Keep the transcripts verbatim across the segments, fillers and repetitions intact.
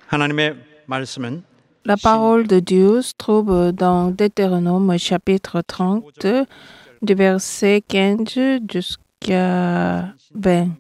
하나님의 말씀은 La parole de Dieu se trouve dans Deutéronome chapitre trente, du verset quinze jusqu'à vingt.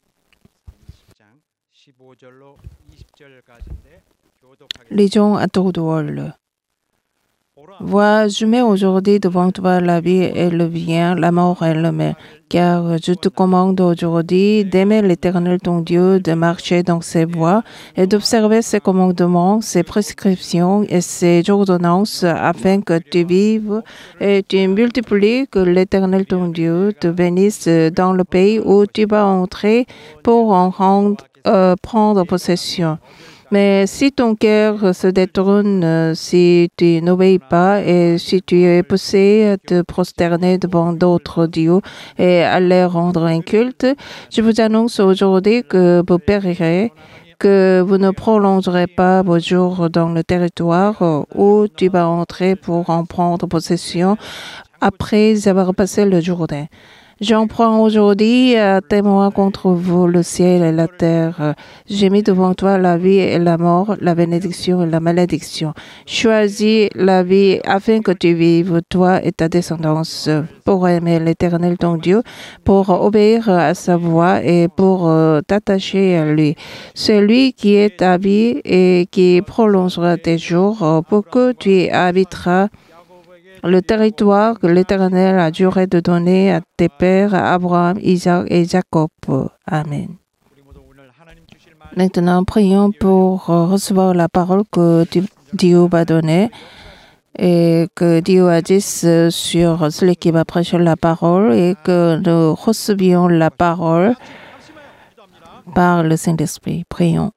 Lisons à tour de rôle. Vois, je mets aujourd'hui devant toi la vie et le bien, la mort et le mal. Car je te commande aujourd'hui d'aimer l'Éternel ton Dieu, de marcher dans ses voies et d'observer ses commandements, ses prescriptions et ses ordonnances, afin que tu vives et tu multiplies, que l'Éternel ton Dieu te bénisse dans le pays où tu vas entrer pour en rendre, euh, prendre possession. Mais si ton cœur se détourne, si tu n'obéis pas et si tu es poussé à te prosterner devant d'autres dieux et à leur rendre un culte, je vous annonce aujourd'hui que vous périrez, que vous ne prolongerez pas vos jours dans le territoire où tu vas entrer pour en prendre possession après avoir passé le Jourdain. J'en prends aujourd'hui à témoin contre vous le ciel et la terre. J'ai mis devant toi la vie et la mort, la bénédiction et la malédiction. Choisis la vie afin que tu vives, toi et ta descendance, pour aimer l'Éternel ton Dieu, pour obéir à sa voix et pour euh, t'attacher à lui. C'est lui qui est ta vie et qui prolongera tes jours pour que tu habiteras le territoire que l'Éternel a juré de donner à tes pères, Abraham, Isaac et Jacob. Amen. Maintenant, prions pour recevoir la parole que Dieu va donner et que Dieu agisse sur celui qui va prêcher la parole et que nous recevions la parole par le Saint-Esprit. Prions.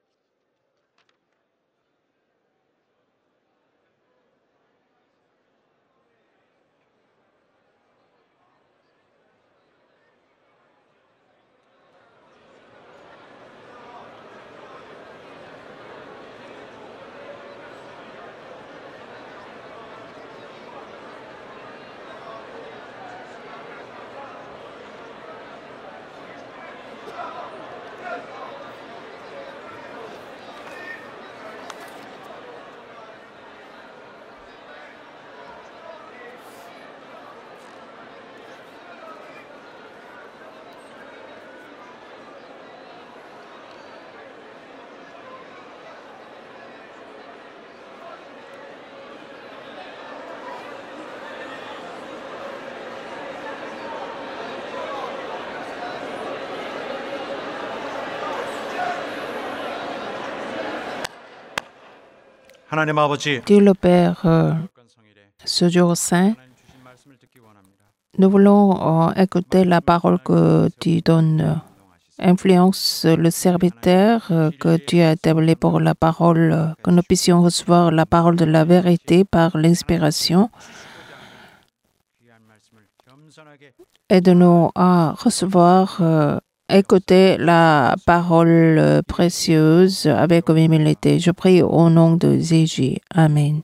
하나님 아버지, Dieu le Père, euh, ce jour saint, nous voulons euh, écouter la parole que tu donnes. Influence le serviteur euh, que tu as établi pour la parole, euh, que nous puissions recevoir la parole de la vérité par l'inspiration. Aide-nous à recevoir, euh, écouter la parole euh, précieuse avec humilité. Je prie au nom de Jésus. Amen.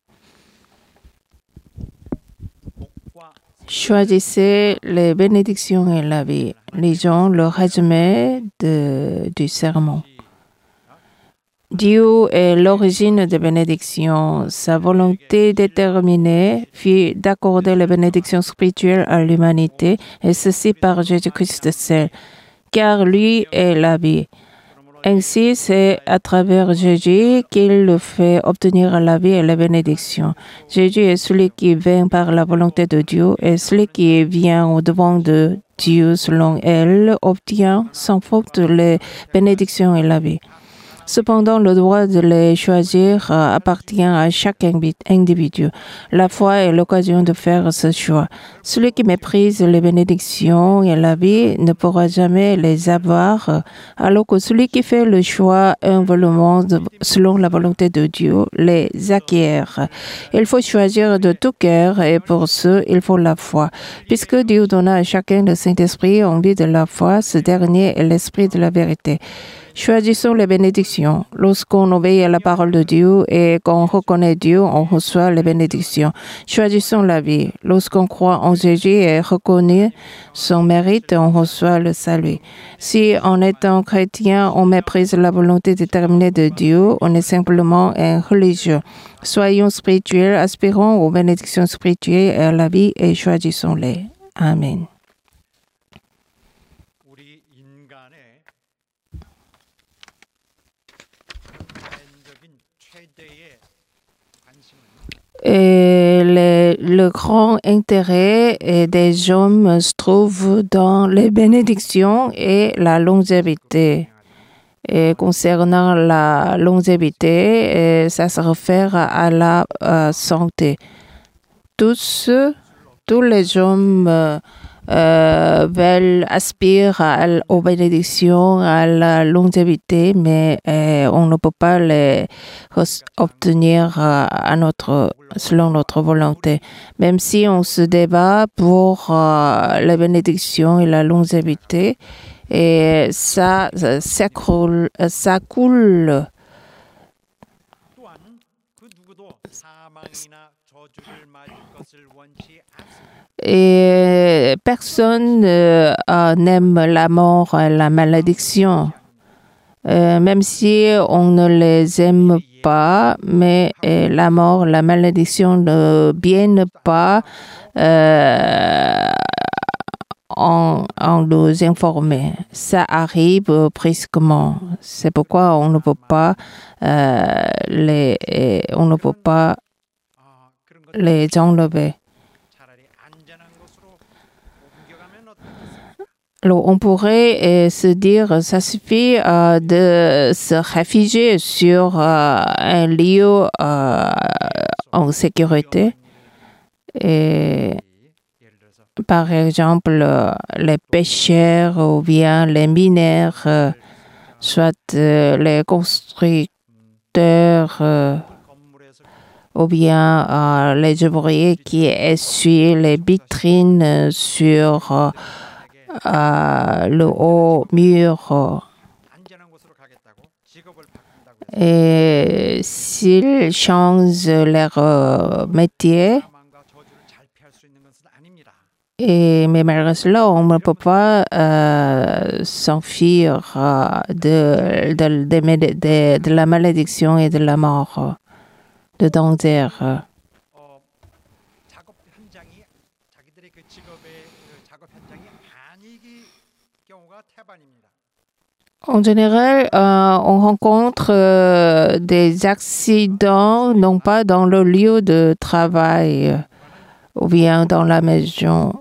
Choisissez les bénédictions et la vie. Lisons le résumé de, du sermon. Dieu est l'origine des bénédictions. Sa volonté déterminée fut d'accorder les bénédictions spirituelles à l'humanité, et ceci par Jésus-Christ seul, car lui est la vie. Ainsi, c'est à travers Jésus qu'il fait obtenir la vie et la bénédiction. Jésus est celui qui vient par la volonté de Dieu, et celui qui vient au-devant de Dieu selon elle obtient sans faute les bénédictions et la vie. Cependant, le droit de les choisir appartient à chaque individu. La foi est l'occasion de faire ce choix. Celui qui méprise les bénédictions et la vie ne pourra jamais les avoir, alors que celui qui fait le choix humblement selon la volonté de Dieu les acquiert. Il faut choisir de tout cœur et pour ce, il faut la foi. Puisque Dieu donna à chacun le Saint-Esprit en vue de la foi, ce dernier est l'Esprit de la vérité. Choisissons les bénédictions. Lorsqu'on obéit à la parole de Dieu et qu'on reconnaît Dieu, on reçoit les bénédictions. Choisissons la vie. Lorsqu'on croit en Jésus et reconnaît son mérite, on reçoit le salut. Si en étant chrétien, on méprise la volonté déterminée de Dieu, on est simplement un religieux. Soyons spirituels, aspirons aux bénédictions spirituelles et à la vie et choisissons-les. Amen. 우리 인간의 인간적인 최대의 관심은 Et le, le grand intérêt des hommes se trouve dans les bénédictions et la longévité. Et concernant la longévité, ça se réfère à la euh, santé. Tous, tous les hommes euh, euh, veulent aspirer à, aux bénédictions, à la longévité, mais euh, on ne peut pas les obtenir euh, à notre, selon notre volonté. Même si on se débat pour euh, les bénédictions et la longévité, et ça, ça coule, ça coule. 또한 그 누구도 사망이나 저주를 맞을 것을 원치 않습니다. Et personne euh, n'aime la mort et la malédiction, euh, même si on ne les aime pas, mais euh, la mort, la malédiction ne viennent pas euh, en, en nous informer. Ça arrive brusquement. C'est pourquoi on ne peut pas euh, les, on ne peut pas 아, 그런 것 les enlever. 차라리 안전한 곳으로 옮겨가면 어떻겠습니까? Alors, on pourrait euh, se dire, ça suffit euh, de se réfugier sur euh, un lieu euh, en sécurité. Et, 예를 들어서 par exemple, euh, les pêcheurs ou bien les mineurs, euh, soit euh, les constructeurs euh, 건물에서 ou bien euh, les ouvriers qui essuient les vitrines euh, sur euh, euh, le haut mur. euh, 안전한 곳으로 가겠다고 직업을 바꾼다고 해서 Et s'ils changent leur euh, métier, 사망과 저주를 잘 피할 수 있는 것은 아닙니다. et, mais malgré cela, on ne peut pas euh, s'enfuir euh, de, de, de, de, de la malédiction et de la mort, de danger. 어, 작업 현장이 자기들의 그 직업의 그 작업 현장이 아니기 경우가 태반입니다. En général, euh, on rencontre euh, des accidents, non pas dans le lieu de travail euh, ou bien dans la maison.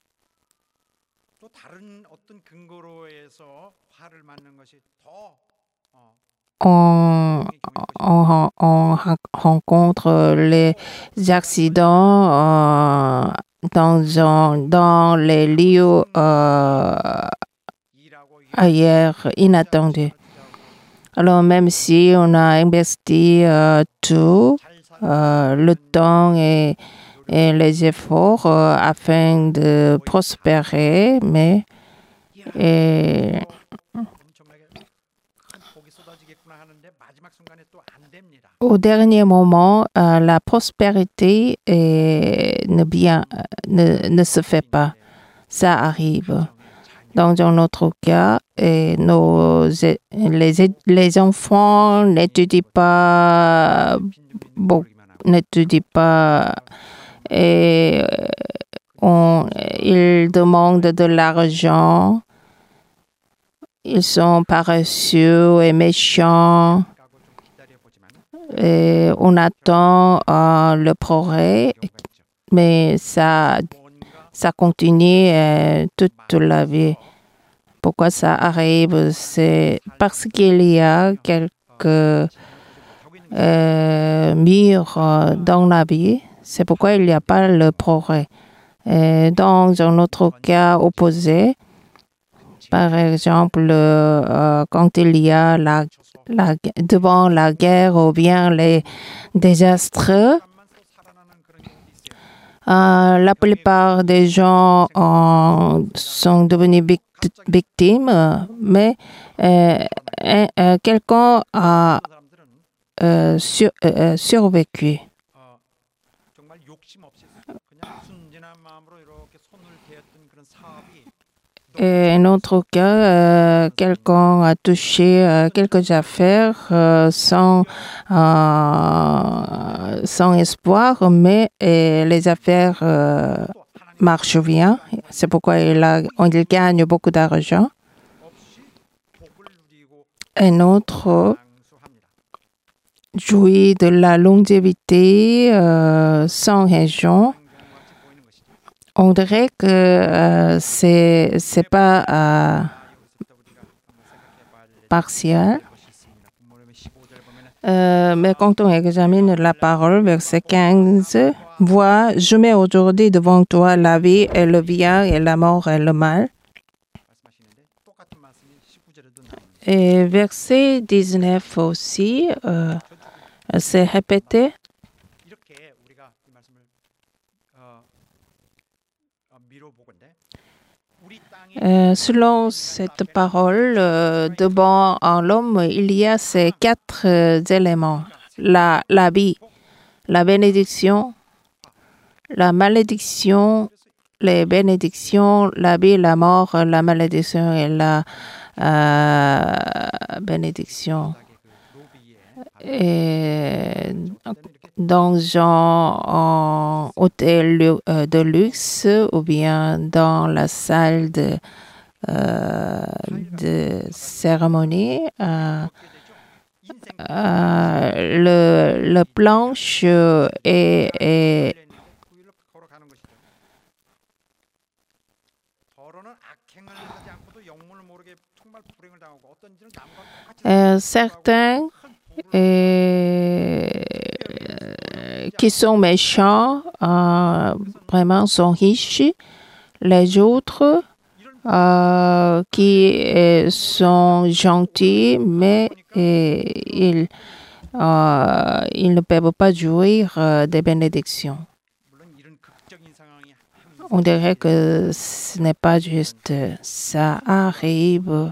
또 다른 어떤 근거로 해서 화를 맞는 것이 더 어, On, on, on rencontre les accidents euh, dans, un- dans les lieux euh, 일하고 ailleurs inattendus. Alors même si on a investi euh, tout, 잘 사, euh, le temps et, et les efforts euh, afin de prospérer, mais et, 엄청나게 큰 복이 쏟아지겠구나 하는데 마지막 순간에 또 안 됩니다. au dernier moment, euh, la prospérité est- ne, bien, ne, ne se fait pas. Ça arrive. Dans un autre cas, et nos, é- les, é- les enfants n'étudient pas, bon, n'étudient pas et euh, on, ils demandent de l'argent. Ils sont paresseux et méchants. 가고 좀 기다려보지만 Et on attend euh, le progrès, 경우가 있죠. mais ça, 뭔가 ça continue euh, toute la vie. Pourquoi ça arrive? C'est parce qu'il y a quelques euh, murs euh, dans la vie. C'est pourquoi il n'y a pas le progrès. Et dans un autre cas opposé, par exemple, euh, quand il y a la, la, devant la guerre ou bien les désastres, 잠만 또 살아나는 그런 경우도 있어요. euh, la plupart des gens euh, sont devenus victimes victime, mais euh, euh, quelqu'un a euh, sur, euh, survécu. 어, 정말 욕심 없이 그냥 순진한 마음으로 이렇게 손을 대었던 그런 사업이 Et un autre cas, euh, quelqu'un a touché euh, quelques affaires euh, sans, euh, sans espoir, mais et les affaires euh, 또 하나님 marchent bien. C'est pourquoi il, a, il gagne beaucoup d'argent. 없이 복을 누리고 Un autre 장수합니다. jouit de la longévité euh, sans région. 경우같이 보이는 것이죠. On dirait que euh, c'est c'est pas euh, 아, 여기서부터 우리가 한번 생각해 봐야 될 partiel. 것이 있습니다. 본문의 십오 절 보면은 Euh, mais quand on examine la parole, verset quinze, vois, je mets aujourd'hui devant toi la vie et le bien et la mort et le mal. 말씀하시는데 똑같은 말씀이 십구 절에도 나옵니다. Et verset dix-neuf aussi, euh, c'est répété. 이렇게 우리가 이 말씀을 어, 어, 미뤄보건데 우리 땅이 Euh, selon cette parole, euh, devant en l'homme, il y a ces quatre euh, éléments. La, la vie, la bénédiction, la malédiction, les bénédictions, la vie, la mort, la malédiction et la euh, bénédiction. Et dans un hôtel de luxe ou bien dans la salle de, euh, de cérémonie, euh, euh, le, le planche est, est euh, certains euh, qui sont méchants euh, vraiment sont riches, les autres euh, qui euh, sont gentils mais euh, ils, euh, ils ne peuvent pas jouir euh, des bénédictions. On dirait que ce n'est pas juste, ça arrive.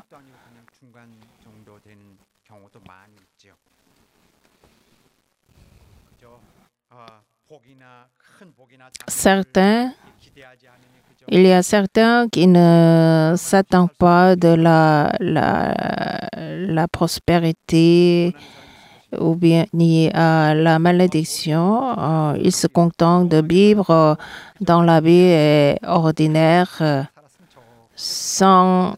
Certains, il y a certains qui ne s'attendent pas de la, la, la prospérité ou bien ni à la malédiction. Ils se contentent de vivre dans la vie ordinaire sans,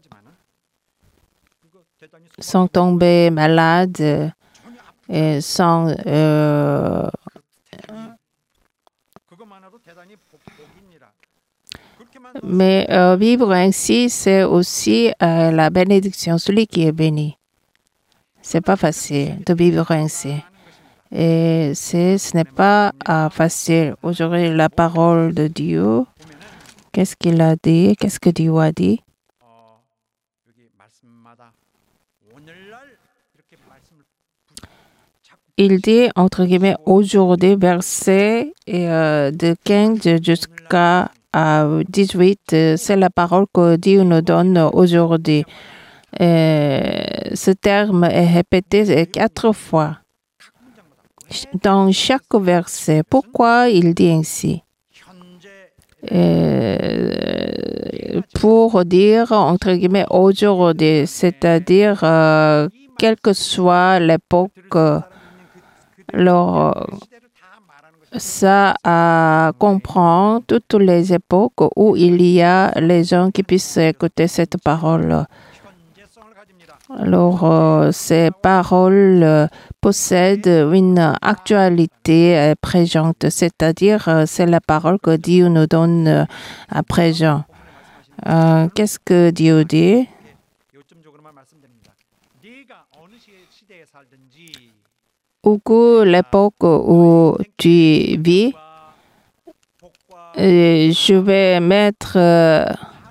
sans tomber malade et sans euh, mais euh, vivre ainsi, c'est aussi euh, la bénédiction, celui qui est béni. C'est pas facile de vivre ainsi. Et c'est, ce n'est pas euh, facile. Aujourd'hui, la parole de Dieu, qu'est-ce qu'il a dit? Qu'est-ce que Dieu a dit? Il dit, entre guillemets, aujourd'hui, verset euh, de quinze jusqu'à euh, dix-huit, c'est la parole que Dieu nous donne aujourd'hui. Euh, ce terme est répété quatre fois dans chaque verset. Pourquoi il dit ainsi? Euh, pour dire, entre guillemets, aujourd'hui, c'est-à-dire, euh, quelle que soit l'époque, alors, ça euh, comprend toutes les époques où il y a les gens qui puissent écouter cette parole. Alors, euh, ces paroles euh, possèdent une actualité euh, présente, c'est-à-dire euh, c'est la parole que Dieu nous donne euh, à présent. Euh, qu'est-ce que Dieu dit? Où que l'époque où tu vis, euh, je vais mettre euh,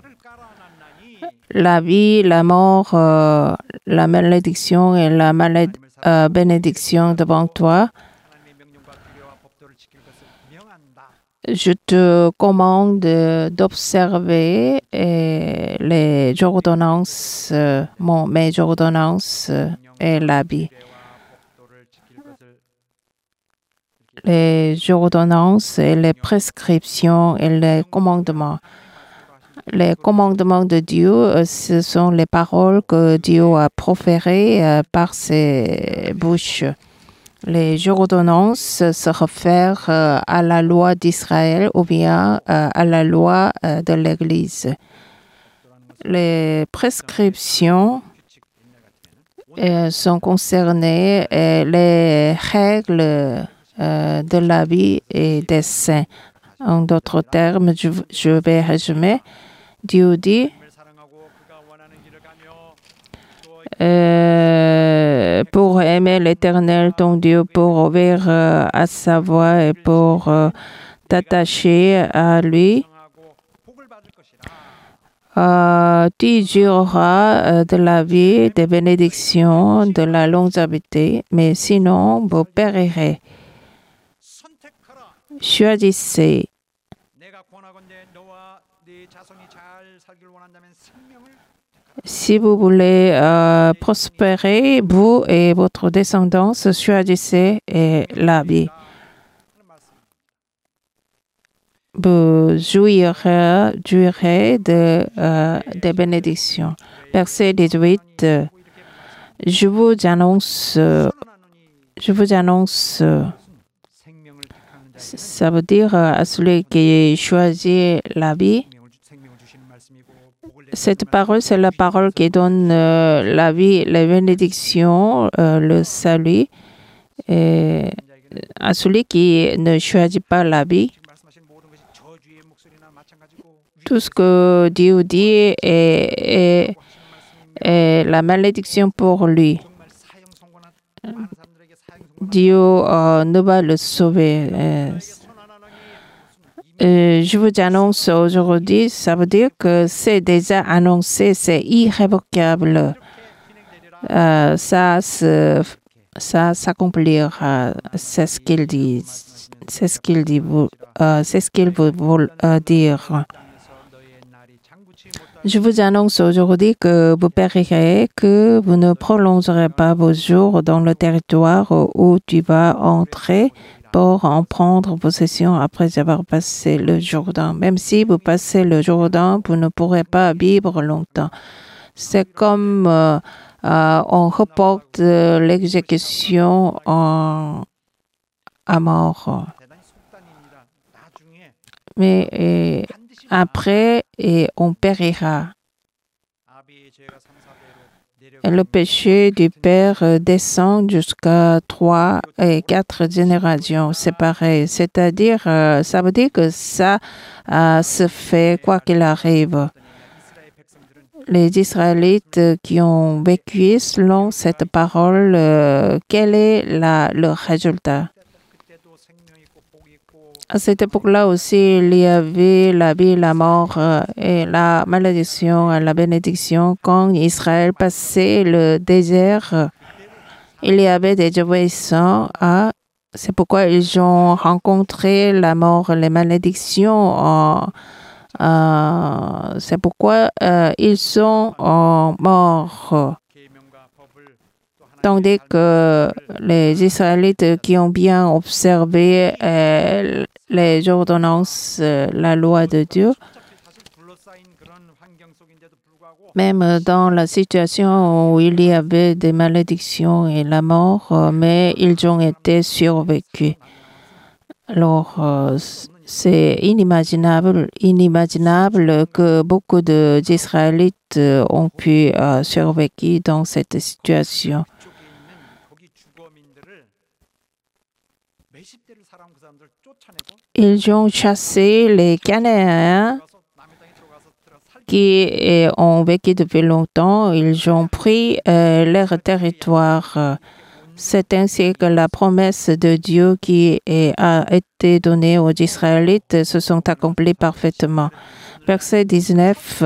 la vie, la mort, euh, la malédiction et la malé- euh, bénédiction devant toi. je te commande d'observer euh, les ordonnances, euh, mon, mes ordonnances euh, et l'habit. Les ordonnances et les prescriptions et les commandements. Les commandements de Dieu, euh, ce sont les paroles que Dieu a proférées euh, par ses bouches. Les ordonnances se réfèrent euh, à la loi d'Israël ou bien euh, à la loi euh, de l'Église. Les prescriptions euh, sont concernées euh, les règles euh, de la vie et des saints. En d'autres termes, je, je vais résumer. Dieu dit euh, pour aimer l'Éternel, ton Dieu, pour obéir euh, à sa voix et pour euh, t'attacher à lui, euh, tu jureras euh, de la vie, des bénédictions, de la longévité, mais sinon, vous périrez. Choisissez. Si vous voulez euh, prospérer, vous et votre descendance, choisissez et la vie. Vous jouirez, jouirez de, euh, des bénédictions. Verset dix-huit. Je vous annonce, je vous annonce, ça veut dire à celui qui choisit la vie. Cette parole, c'est la parole qui donne euh, la vie, les bénédictions, euh, le salut. Et à celui qui ne choisit pas la vie, tout ce que Dieu dit est, est, est la malédiction pour lui. Dieu euh, ne va le sauver. Euh, Euh, je vous annonce aujourd'hui, ça veut dire que c'est déjà annoncé, c'est irrévocable. Euh, ça, se, ça s'accomplira. C'est ce qu'il dit. C'est ce qu'il dit. Euh, c'est ce qu'il veut euh, dire. Je vous annonce aujourd'hui que vous périrez, que vous ne prolongerez pas vos jours dans le territoire où tu vas entrer pour en prendre possession après avoir passé le Jourdain. Même si vous passez le Jourdain, vous ne pourrez pas vivre longtemps. C'est comme euh, euh, on reporte euh, l'exécution en, à mort. Mais et, après, et on périra. Et le péché du père descend jusqu'à trois et quatre générations séparées. C'est-à-dire, euh, ça veut dire que ça euh, se fait quoi qu'il arrive. Les Israélites qui ont vécu selon cette parole, euh, quel est la, le résultat? À cette époque-là aussi, il y avait la vie, la mort euh, et la malédiction et la bénédiction. Quand Israël passait le désert, il y avait des obéissants. Ah, c'est pourquoi ils ont rencontré la mort, les malédictions. Euh, euh, c'est pourquoi euh, ils sont euh, morts. Tandis que les Israélites qui ont bien observé euh, les ordonnances, euh, la loi de Dieu, même dans la situation où il y avait des malédictions et la mort, euh, mais ils ont été survécus. Alors, euh, c'est inimaginable, inimaginable que beaucoup d'Israélites ont pu euh, survécu dans cette situation. Ils ont chassé les Cananéens qui ont vécu depuis longtemps. Ils ont pris euh, leur territoire. C'est ainsi que la promesse de Dieu qui est, a été donnée aux Israélites se sont accomplies parfaitement. Verset dix-neuf.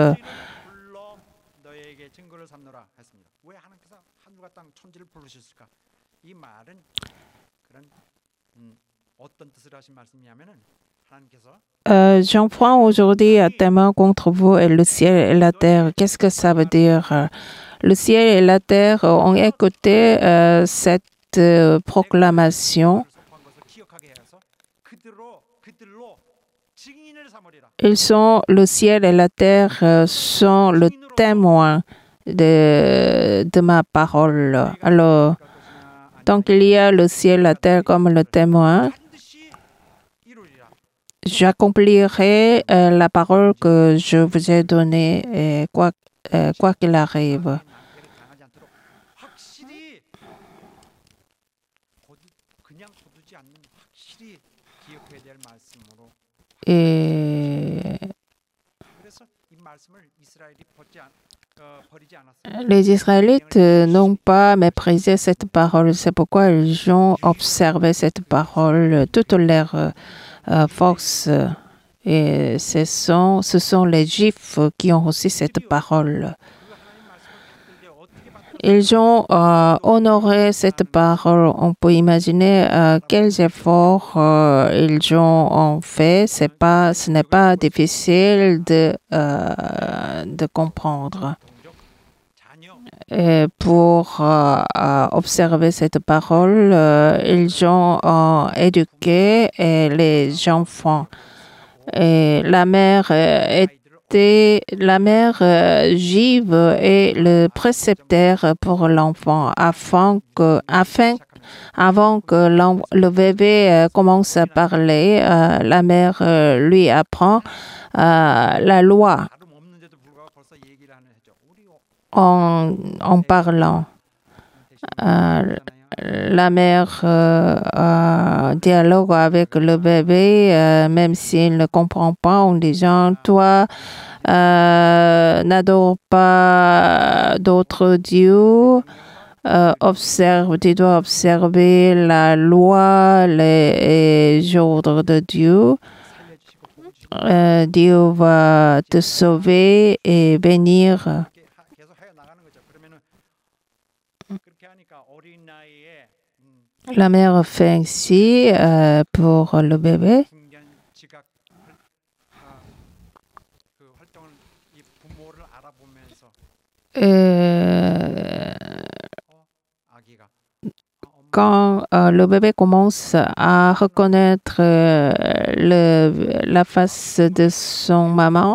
Euh, J'en prends aujourd'hui un témoin contre vous et le ciel et la terre. Qu'est-ce que ça veut dire? Le ciel et la terre ont écouté euh, cette euh, proclamation. Ils sont, le ciel et la terre euh, sont le témoin de, de ma parole. Alors, tant qu'il y a le ciel et la terre comme le témoin, j'accomplirai euh, la parole que je vous ai donnée, et quoi euh, quoi qu'il arrive. Et les Israélites n'ont pas méprisé cette parole. C'est pourquoi ils ont observé cette parole, toute leur euh, force. Et ce sont, ce sont les Juifs qui ont reçu cette parole. Ils ont euh, honoré cette parole. On peut imaginer euh, quels efforts euh, ils ont fait. C'est pas, ce n'est pas difficile de, euh, de comprendre. Et pour euh, observer cette parole, euh, ils ont euh, éduqué et les enfants. Et la mère était la mère euh, juive est le précepteur pour l'enfant afin que afin avant que le bébé euh, commence à parler, euh, la mère euh, lui apprend euh, la loi en, en parlant. Euh, la mère euh, euh, dialogue avec le bébé, euh, même s'il ne comprend pas, en disant « Toi, euh, n'adore pas d'autres dieux, euh, observe, tu dois observer la loi, les ordres de Dieu. Euh, Dieu va te sauver et bénir. » La mère fait ainsi euh, pour le bébé. Euh, quand euh, le bébé commence à reconnaître euh, le, la face de son maman,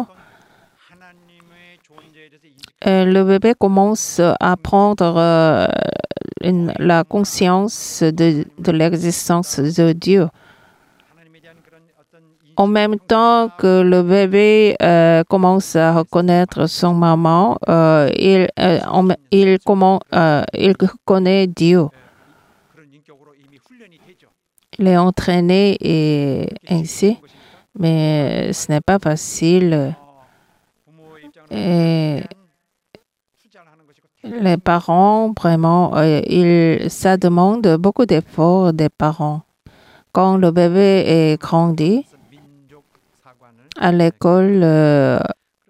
euh, le bébé commence à prendre euh, une, la conscience de, de l'existence de Dieu. En même temps que le bébé euh, commence à reconnaître son maman, euh, il, euh, on, il, comment, euh, il connaît Dieu. Il est entraîné et ainsi, mais ce n'est pas facile. Et les parents, vraiment, euh, il, ça demande beaucoup d'efforts des parents. Quand le bébé est grandi, à l'école, euh,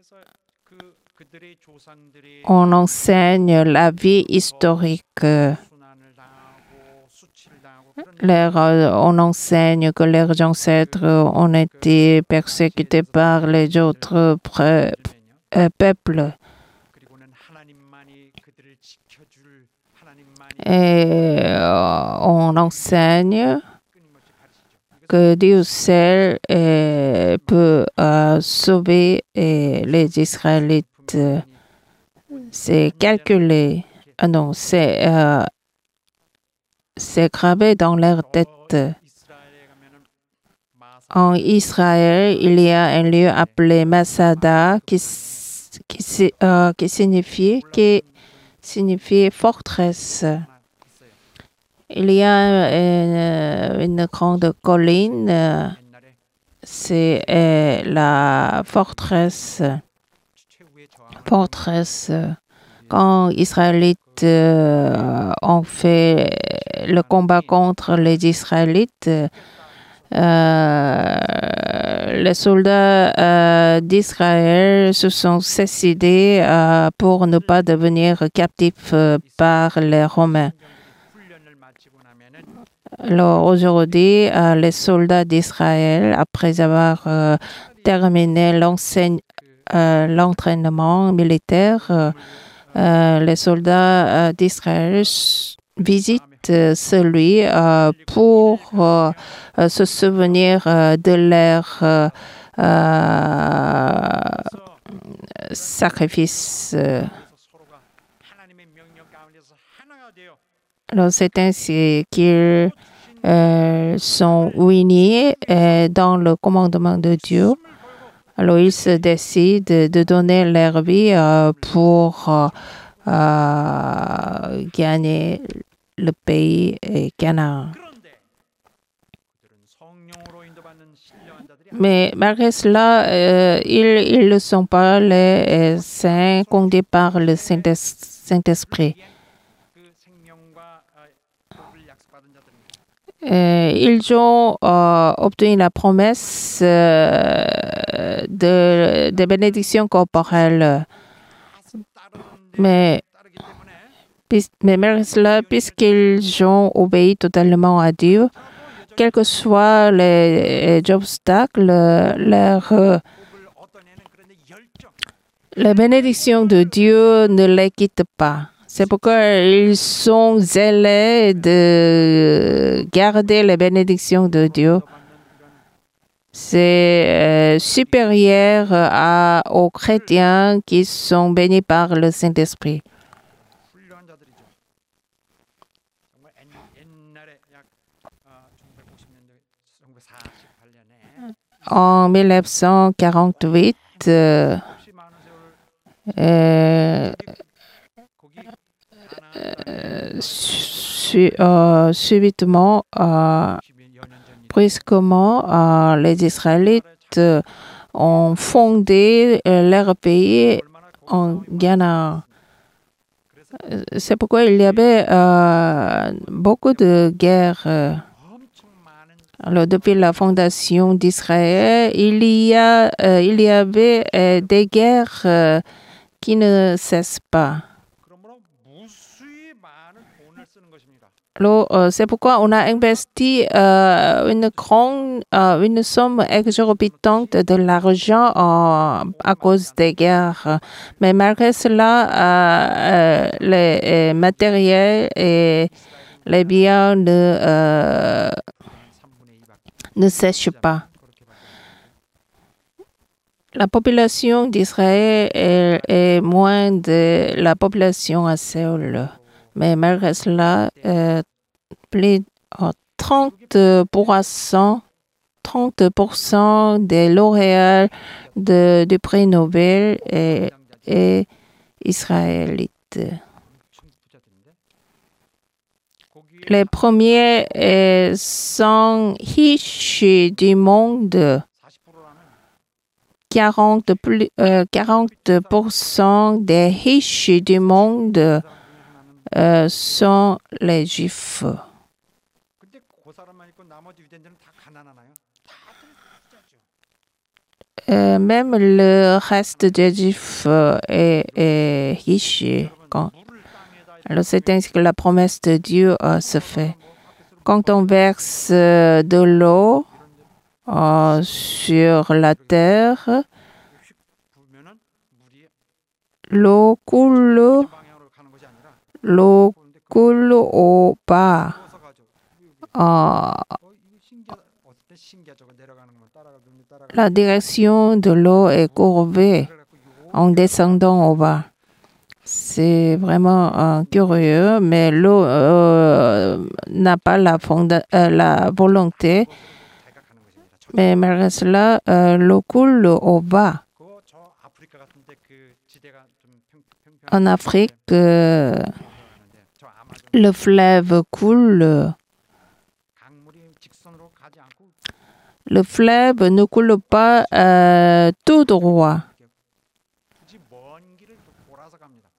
on enseigne la vie historique. Leur, on enseigne que leurs ancêtres ont été persécutés par les autres pre, euh, peuples. Et euh, on enseigne que Dieu seul euh, peut euh, sauver euh, les Israélites. C'est calculé. Ah non, c'est euh, c'est gravé dans leur tête. En Israël, il y a un lieu appelé Masada qui, qui, euh, qui signifie qui signifie forteresse. Il y a une, une grande colline, c'est euh, la forteresse. Forteresse. Quand les Israélites euh, ont fait le combat contre les Israélites, euh, les soldats euh, d'Israël se sont suicidés euh, pour ne pas devenir captifs euh, par les Romains. Alors aujourd'hui, euh, les soldats d'Israël, après avoir euh, terminé l'enseigne- euh, l'entraînement militaire, euh, euh, les soldats euh, d'Israël s- visitent euh, celui euh, pour euh, euh, se souvenir euh, de leur euh, euh, sacrifice. euh. 서로가 하나님의 명령 가운데서 하나가 되어 Alors c'est ainsi qu'ils euh, sont unis euh, dans le commandement de Dieu. 숨을 걸고 Alors ils se décident de donner leur vie euh, pour euh, euh, gagner le pays et Canaan. 그런데 그들은 성령으로 인도받는 신령한 자들이 Mais malgré cela, euh, ils ils ne sont pas les euh, saints conduits par le Saint- Saint-Esprit. 그 생명과 어, 복을 약속받은 자들입니다. Euh, ils ont euh, obtenu la promesse euh, de, de bénédiction corporelle. 따르는데 Mais, 따르기 때문에 puis- mais malgré cela, puisqu'ils ont obéi totalement à Dieu, quels que soient les, les obstacles, leur, euh, 복을 얻어내는 그런 열정 la bénédiction de Dieu ne les quitte pas. C'est pourquoi ils sont zélés de garder les bénédictions de Dieu. 받는 이런 C'est euh, supérieur à, aux chrétiens qui sont bénis par le Saint-Esprit. 훌륭한 자들이죠. 정말 옛, 옛날에 약 어, 천구백오십 년대 천구백사십팔 년에 En mille neuf cent quarante-huit, euh, 없이 많은 세월을 euh, 거기 가나안 su- euh, subitement, euh, 십여 년 전이 brusquement, euh, les Israélites euh, ont fondé euh, leur pays 얼마나 en 고통이 Ghana. 그래서 Euh, C'est pourquoi il y avait euh, beaucoup de guerres. euh. 엄청 많은 Alors, depuis la fondation d'Israël, il y a, euh, il y avait euh, des guerres euh, qui ne cessent pas. 그러므로 무수히 많은 돈을 쓰는 것입니다. Alors, euh, c'est pourquoi on a investi euh, une grande, euh, une somme exorbitante de l'argent euh, à cause des guerres. Mais malgré cela, euh, euh, les euh, matériels et les biens ne, euh, 한 삼분의 이밖에 ne sèchent pas. 그렇게 봐요. La population d'Israël est, est moins de la population à Séoul. Mais malgré cela, euh, plus de trente pour cent, trente pour cent des lauréats de, du prix Nobel est, est israélite. 엄청 부자들인데 거기에 Les premiers euh, sont riches du monde. 사십 퍼센트라는 quarante, plus, euh, quarante pour cent des riches du monde 사람 중에 하나는 euh, sont les juifs. 근데 그 사람만 있고 나머지 유대인들은 다 가난하나요? 다들 부자죠. Euh, même le reste des juifs euh, est, est riche. Quand, 물을 땅에다 alors c'est ainsi que la promesse de Dieu euh, se fait. Quand on verse euh, de l'eau euh, sur la terre, 휙 부으면은 물이 l'eau coule, 방향으로 가는 것이 아니라 l'eau 그런데 그 coule au bas. 부어서 가죠. Euh, 어 이거 신기하다. 어때 신기하죠. 내려가는 거만 따라가 따라가. La direction de l'eau est courbée en descendant au bas. C'est vraiment euh, curieux, mais l'eau euh, n'a pas la, fonda- euh, la volonté, mais malgré cela, euh, l'eau coule au bas. 그저 아프리카 같은데 그 지대가 좀 평, 평평. En Afrique, euh, 저 아마존 le fleuve coule. 강물이 직선으로 가지 않고 Le fleuve ne coule pas euh, tout droit. 굳이 먼 길을 돌아서 갑니다.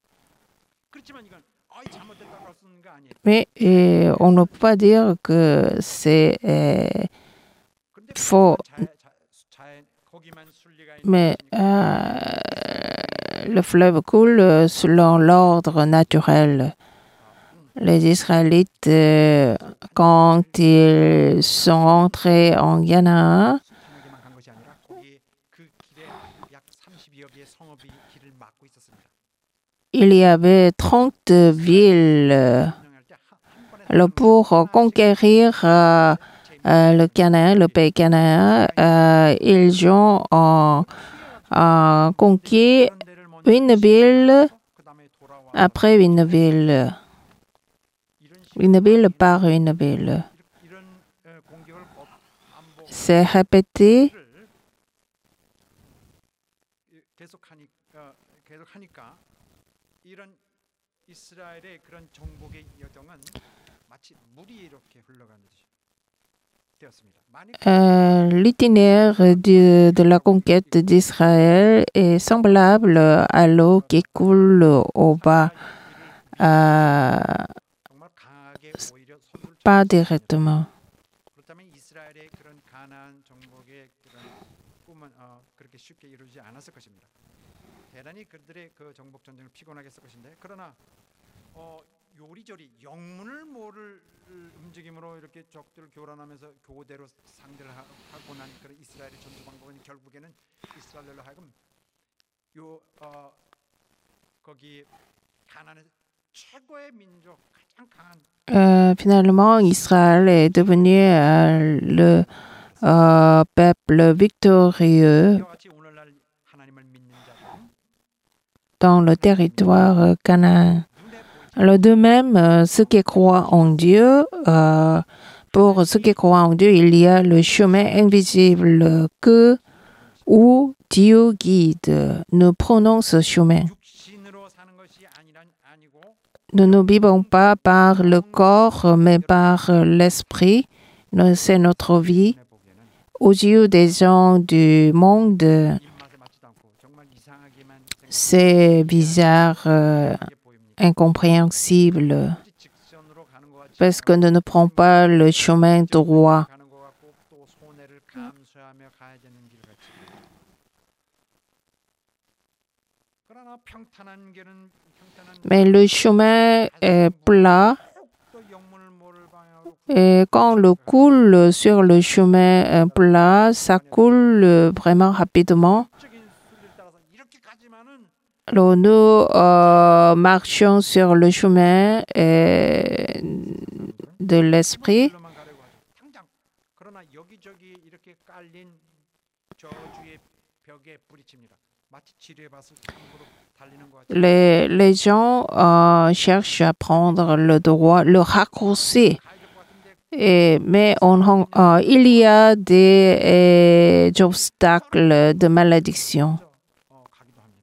그렇지만 이건 아이 잘못됐다고 할 수 있는 거 아니에요. Mais euh, on ne peut pas dire que c'est euh, 근데 faux. 자, 자, 자연 거기만 순리가 있는 Mais 것이니까 euh, le fleuve coule selon l'ordre naturel. Les Israélites, euh, quand ils sont entrés en Canaan, 편하게만 간 것이 아니라 거기 그 길에 약 삼십여 개의 성읍이 길을 막고 있었습니다. il y avait trente villes. 운영할 때 한- 한 번에 Alors, pour conquérir euh, euh, le Canaan, le pays Canaan, euh, ils ont euh, euh, conquis 그런 데를 먼저 une ville 그다음에 돌아와 après une ville, 이런 식으로 une ville par une ville. 이런 어, 공격을 법- 반복 C'est répété 를 계속하니까 계속하니까 이런 이스라엘의 그런 정복의 여정은 마치 물이 이렇게 흘러가듯이 되었습니다. 만약 Euh, l'itinéraire de, de la conquête d'Israël est semblable à l'eau qui coule au bas, euh, 정말 강하게 오히려 손을 pas directement. 그렇다면 이스라엘의 그런 가나안 정복의 그런 꿈은 어, 그렇게 쉽게 이루어지지 않았을 것입니다. 대단히 그들의 그 정복 전쟁을 피곤하게 했을 것인데 그러나 어, 요리조리 영문을 모를 움직임으로 이렇게 적들을 교란하면서 교대로 상대를 하- 하고 난 그런 이스라엘의 전투 방법은 결국에는 이스라엘로 하여금 요 어, 거기 가나안의 최고의 민족 가장 강한 Euh, finalement, Israël est devenu euh, le euh, peuple victorieux 이와 같이 오늘날 하나님을 믿는 자들은 dans le territoire euh, canaan. 눈에 보이지 Alors de même, euh, ceux qui croient en Dieu, euh, pour ceux qui croient en Dieu, il y a le chemin invisible que où Dieu guide. Nous prenons ce chemin. 육신으로 사는 것이 아니란 아니고 Nous ne vivons pas par le corps, mais par l'esprit. Nous- C'est notre vie. 눈에 보기에는 Aux yeux des gens du monde, 입맛에 맞지도 않고 정말 이상하게만 c'est bizarre, euh, 생각하게 보입니다. incompréhensible, 굳이 직선으로 가는 것 같지 parce que nous ne prenons pas le chemin droit. 가는 것 같고 또 손해를 감수하며 가야 되는 길 같이. 그러나 평탄한 길은 평탄한 Mais le chemin est plat. 또 영문을 모를 방향으로 Et quand le coule sur le chemin euh, plat, ça coule euh, vraiment rapidement. 적인 순리를 따라서 이렇게 가지만은 Alors nous euh, marchons sur le chemin euh, de l'esprit. 길로만 가려고 하죠. 당장 그러나 여기저기 이렇게 깔린 저주의 벽에 부딪힙니다. 마치 지뢰밭을 함부로 달리는 것 같이. Les, les gens euh, cherchent à prendre le droit, le raccourci. 가야 될 것 같은데 Et, mais on, ren- euh, il y a des, euh, des obstacles de malédiction. 어, 가기도 합니다.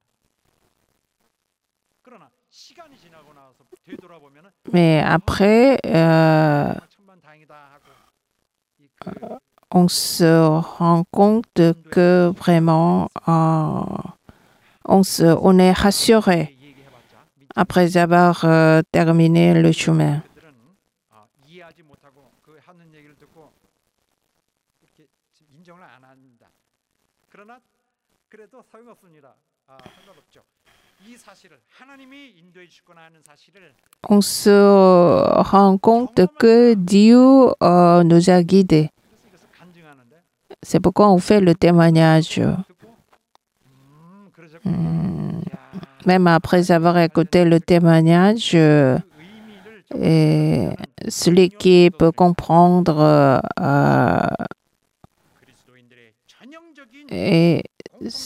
그러나 시간이 지나고 나서 되돌아보면은 Mais après, euh, 천만 다행이다 하고 이그 on se rend compte que vraiment, euh, on, se, on est rassuré 얘기해봤자 믿- après avoir euh, terminé le chemin. 그들은 어, 이해하지 못하고 그 하는 얘기를 듣고 이렇게 인정을 안 한다. 그러나 그래도 소용없습니다. 아, 상관없죠. 이 사실을 하나님이 인도해 주시거나 하는 사실을 On se rend compte que Dieu euh, nous a guidés. 그래서 이것을 간증하는데 C'est pourquoi on fait le témoignage. 듣고 음 그러셨군요. Hum, 야, Même après avoir écouté le témoignage, euh, 그 의미를 좀 et celui qui peut comprendre euh, 그리스도인들의 전형적인 et 공통적인 경험을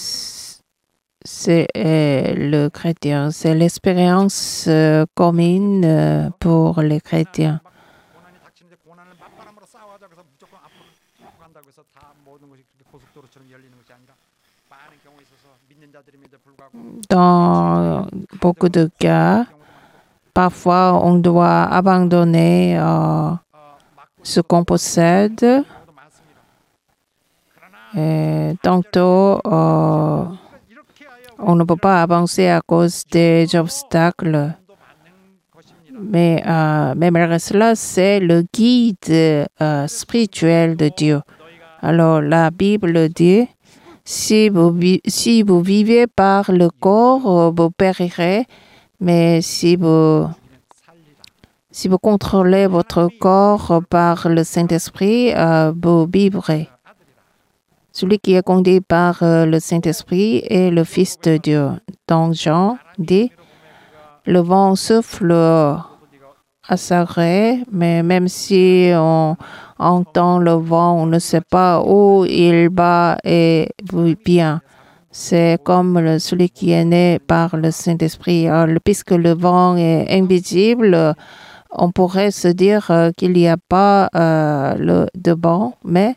c'est euh, le chrétien, c'est l'expérience euh, commune euh, pour les chrétiens. 막 고난이 닥치는데 고난을 맞바람으로 싸워하자 그래서 무조건 앞으로 쭉 간다고 해서 다 모든 것이 그렇게 고속도로처럼 열리는 것이 아니라 많은 경우에 있어서 믿는 자들임에도 불구하고 Dans beaucoup de cas, 경우도 많고 parfois on doit abandonner euh, 어, 막고 ce qu'on possède. 경우도 많습니다. 그러나 Et tantôt, euh, 이렇게 하여 on ne peut pas avancer à cause des obstacles. 우리도 받는 것입니다. Mais, euh, mais malgré cela, c'est le guide euh, spirituel de Dieu. 너희가 Alors, la Bible dit, si vous, vi- si vous vivez par le corps, euh, vous périrez, mais si vous 죽이는 살리라. Si vous contrôlez votre corps par le Saint-Esprit, euh, vous vivrez. Celui qui est conduit par euh, le Saint-Esprit est le Fils de Dieu. Donc Jean dit, le vent souffle à sa gré, mais même si on entend le vent, on ne sait pas où il va et vient. C'est comme le, celui qui est né par le Saint-Esprit. Alors, puisque le vent est invisible, on pourrait se dire euh, qu'il n'y a pas euh, le de vent, mais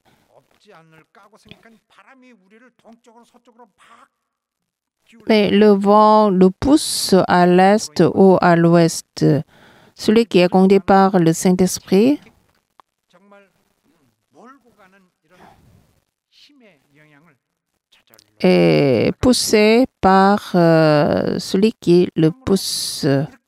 Mais le vent le pousse à l'est ou à l'ouest. Celui qui est conduit par le Saint-Esprit est poussé par euh, celui qui le pousse.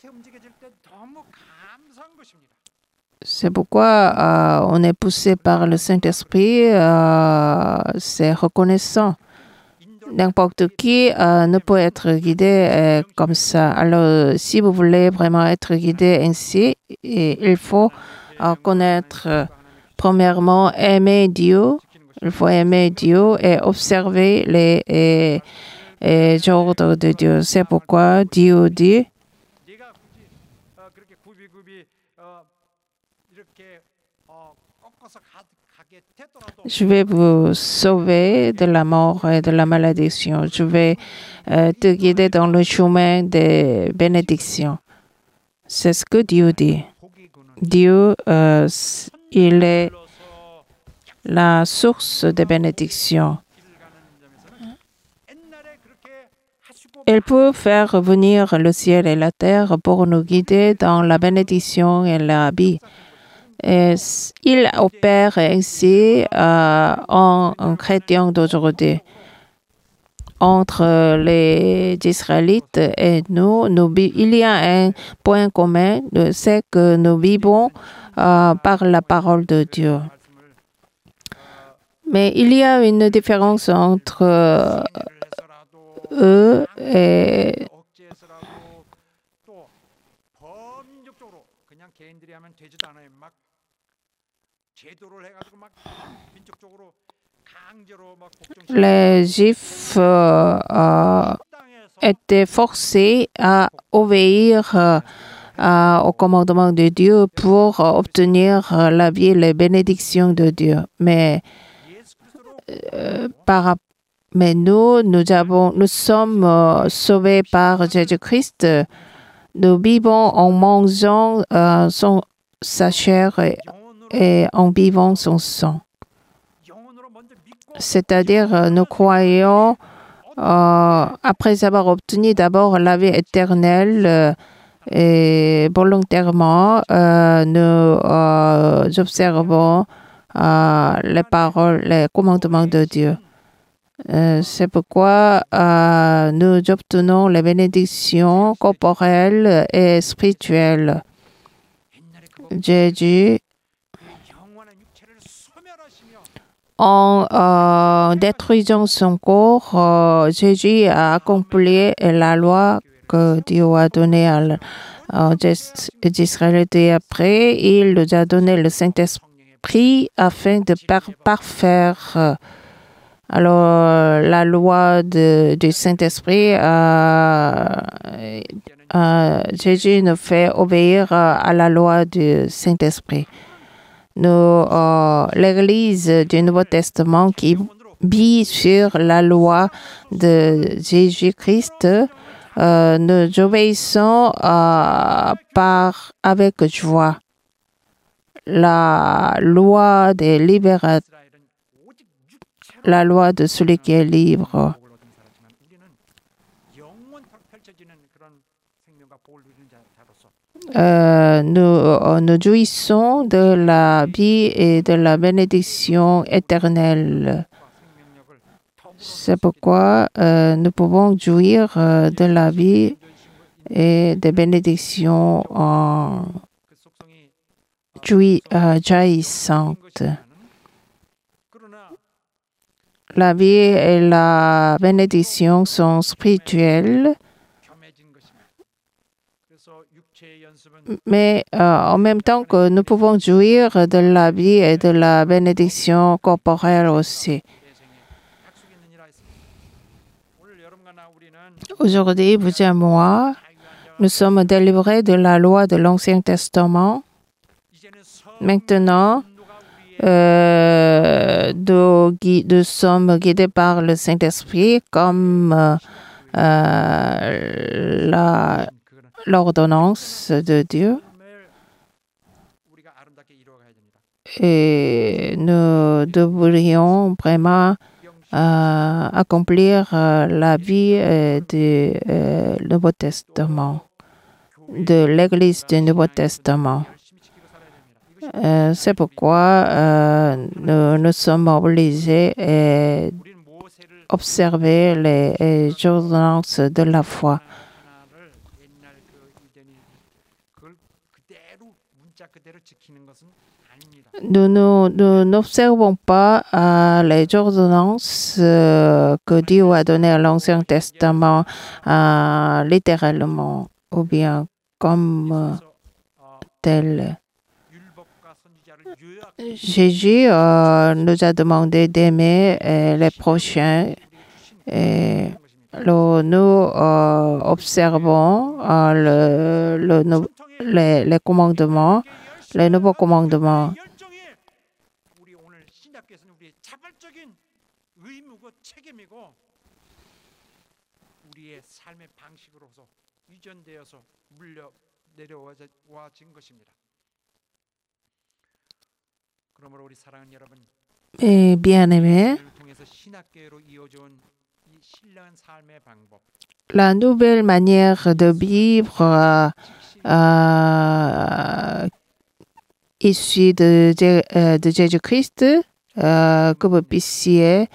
C'est pourquoi euh, on est poussé par le Saint-Esprit, euh, c'est reconnaissant. N'importe qui euh, ne peut être guidé euh, comme ça. Alors, si vous voulez vraiment être guidé ainsi, et il faut euh, connaître, euh, premièrement, aimer Dieu. Il faut aimer Dieu et observer les, et, et les ordres de Dieu. C'est pourquoi Dieu dit je vais vous sauver de la mort et de la malédiction. Je vais euh, te guider dans le chemin des bénédictions. C'est ce que Dieu dit. Dieu, euh, il est la source des bénédictions. Il peut faire revenir le ciel et la terre pour nous guider dans la bénédiction et la vie. Et il opère ainsi euh, en, en chrétien d'aujourd'hui. Entre les Israélites et nous, nous, il y a un point commun, c'est que nous vivons euh, par la parole de Dieu. Mais il y a une différence entre euh, eux et les Juifs euh, euh, étaient forcés à obéir euh, euh, au commandement de Dieu pour obtenir la vie et les bénédictions de Dieu. Mais, euh, par, mais nous, nous, avons, nous sommes euh, sauvés par Jésus-Christ. Nous vivons en mangeant euh, son, sa chair et, et en vivant son sang. C'est-à-dire, nous croyons, euh, après avoir obtenu d'abord la vie éternelle euh, et volontairement, euh, nous euh, observons euh, les paroles, les commandements de Dieu. Euh, c'est pourquoi euh, nous obtenons les bénédictions corporelles et spirituelles. Jésus, en euh, détruisant son corps, euh, Jésus a accompli la loi que Dieu a donnée à l'Israël. Et après, il nous a donné le Saint-Esprit afin de par parfaire. Alors, la loi de, du Saint-Esprit, euh, euh, Jésus nous fait obéir à la loi du Saint-Esprit. Nous, euh, l'Église du Nouveau Testament qui vit sur la loi de Jésus-Christ, euh, nous obéissons euh, par, avec joie. La loi des libérateurs, la loi de celui qui est libre. Euh, nous, euh, nous jouissons de la vie et de la bénédiction éternelle. C'est pourquoi euh, nous pouvons jouir euh, de la vie et des bénédictions euh, jouy, euh, jaillissantes. La vie et la bénédiction sont spirituelles. mais euh, en même temps que nous pouvons jouir de la vie et de la bénédiction corporelle aussi. Aujourd'hui, vous et moi, nous sommes délivrés de la loi de l'Ancien Testament. Maintenant, euh, nous, nous sommes guidés par le Saint-Esprit comme euh, euh, la, l'ordonnance de Dieu. Et nous devrions vraiment euh, accomplir euh, la vie euh, du euh, Nouveau Testament, de l'Église du Nouveau Testament. Euh, c'est pourquoi euh, nous, nous sommes obligés d'observer les, les ordonnances de la foi. Nous n'observons pas euh, les ordonnances euh, que Dieu a données à l'Ancien Testament euh, littéralement ou bien comme euh, tel. Jésus euh, nous a demandé d'aimer euh, les prochains et le, nous euh, observons euh, le, le, les, les commandements, les nouveaux commandements. Et bien-aimés, la nouvelle manière de vivre euh, euh, issue de, de, de Jésus-Christ, euh, que vous puissiez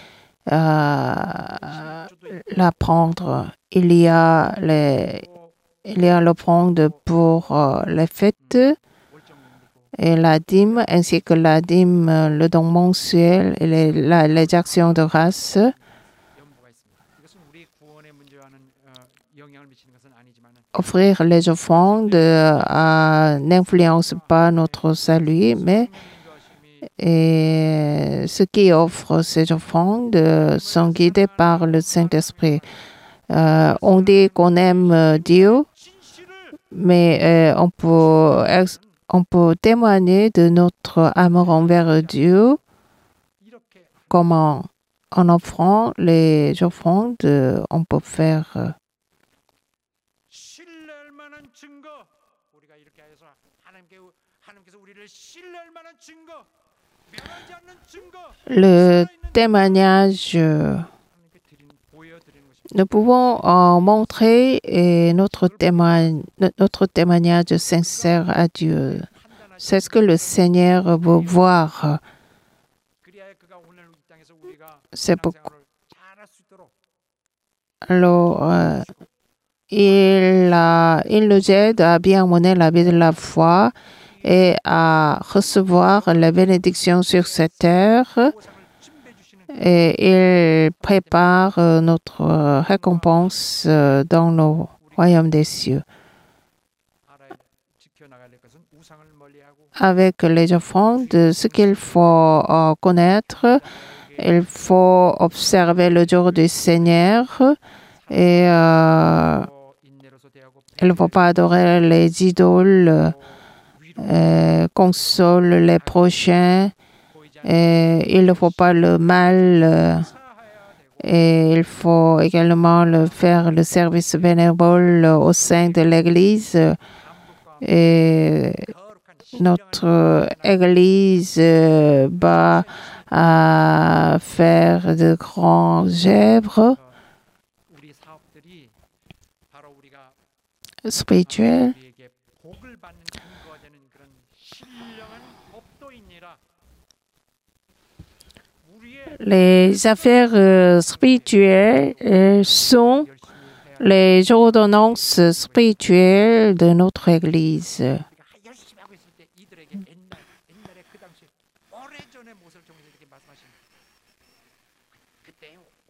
euh, l'apprendre. Il y a les, il y a l'offrande pour euh, les fêtes et la dîme, ainsi que la dîme, le don mensuel et les, la, les actions de grâce. Offrir les offrandes euh, n'influence pas notre salut, mais et ceux qui offrent ces offrandes sont guidés par le Saint-Esprit. Euh, on dit qu'on aime Dieu, mais euh, on peut on peut témoigner de notre amour envers Dieu. Comment? En offrant les offrandes, on peut faire le témoignage. Nous pouvons en montrer et notre, témoigne, notre témoignage sincère à Dieu. C'est ce que le Seigneur veut voir. C'est pourquoi alors, euh, il, a, il nous aide à bien mener la vie de la foi et à recevoir la bénédiction sur cette terre. Et il prépare notre récompense dans le royaume des cieux. Avec les offrandes, ce qu'il faut connaître, il faut observer le jour du Seigneur et euh, il ne faut pas adorer les idoles, euh, console les prochains. Et il ne faut pas le mal et il faut également le faire le service bénévole au sein de l'Église. Et notre Église va à faire de grands œuvres spirituelles. Les affaires euh, spirituelles euh, sont les ordonnances spirituelles de notre Église.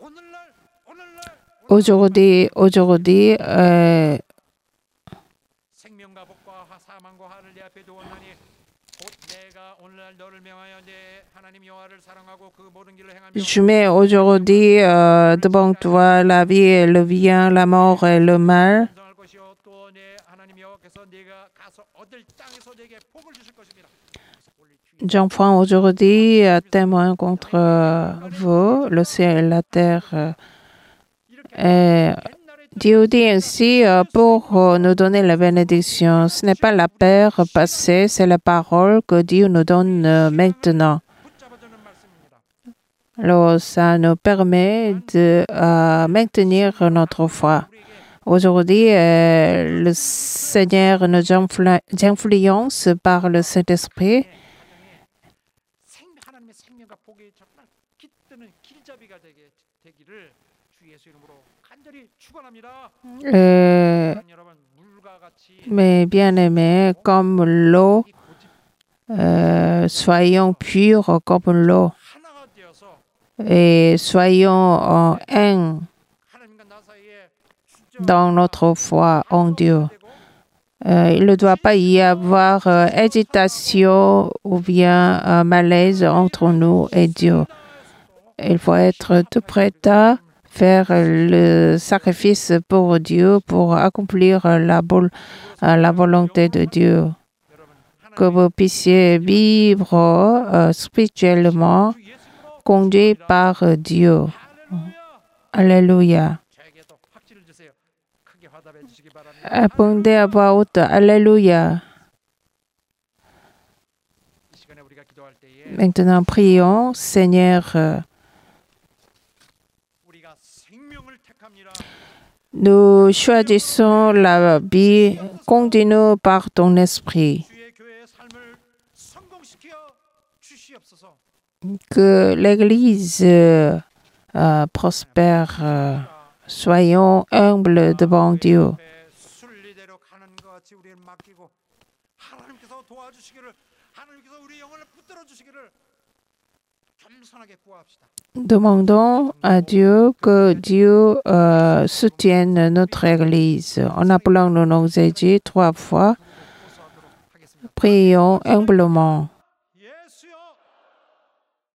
Aujourd'hui, aujourd'hui, euh, 생명과 복과 하- 사망과 화를 내 앞에 두었나니 곧 내가 오늘날 너를 명하여 내 하나님 여호와를 사랑하고 그 모든 길을 행하며 Je mets aujourd'hui euh, devant toi la vie et le bien, la mort et le mal. 찬송할 것이요 또 내 하나님 여호와께서 네가 가서 얻을 땅에서 내게 복을 주실 것입니다. J'enfreins aujourd'hui euh, témoin contre euh, vous, le ciel et la terre. euh, Et Dieu dit ainsi euh, pour euh, nous donner la bénédiction. Ce n'est pas la paix passée, c'est la parole que Dieu nous donne euh, maintenant. 붙잡아주는 말씀입니다. Alors, ça nous permet de euh, maintenir notre foi. Aujourd'hui, euh, le Seigneur nous influ- influence par le Saint-Esprit. 생, 하나님의 생명과 복이 정말 깃드는 길잡이가 되게 되기를 주 예수 이름으로 간절히 축원합니다. Euh, 여러분 물과 같이 mes bien-aimés, comme l'eau, 이 고집 euh, soyons purs comme l'eau 하나가 되어서 et soyons en un 하나님과 나 사이에 dans notre foi en Dieu. Euh, il ne doit pas y avoir euh, hésitation ou bien euh, malaise entre nous et Dieu. Il faut être tout prêt à faire le sacrifice pour Dieu, pour accomplir la, bol- euh, la volonté de Dieu. Que vous puissiez vivre euh, spirituellement 주 예수님으로 conduit par Dieu. 할렐루야. Alléluia. 저에게도 확신을 주세요. 크게 화답해 주시기 바랍니다. Répondez à voix haute. Alléluia. 이 시간에 우리가 기도할 때에 Maintenant, prions, Seigneur. euh, 우리가 생명을 택합니다. Nous choisissons la vie. Conduis-nous par ton esprit. 주의 교회의 삶을 성공시켜 주시옵소서. Que l'Église euh, euh, prospère. euh, soyons humbles devant Dieu. 앞에 순리대로 가는 것 같이 우리를 맡기고 하나님께서 도와주시기를 하나님께서 우리 영혼을 붙들어 주시기를 겸손하게 구합시다. Demandons à Dieu que Dieu euh, soutienne notre Église. En appelant le nom de Jésus trois fois, 고소하도록 하겠습니다. prions humblement.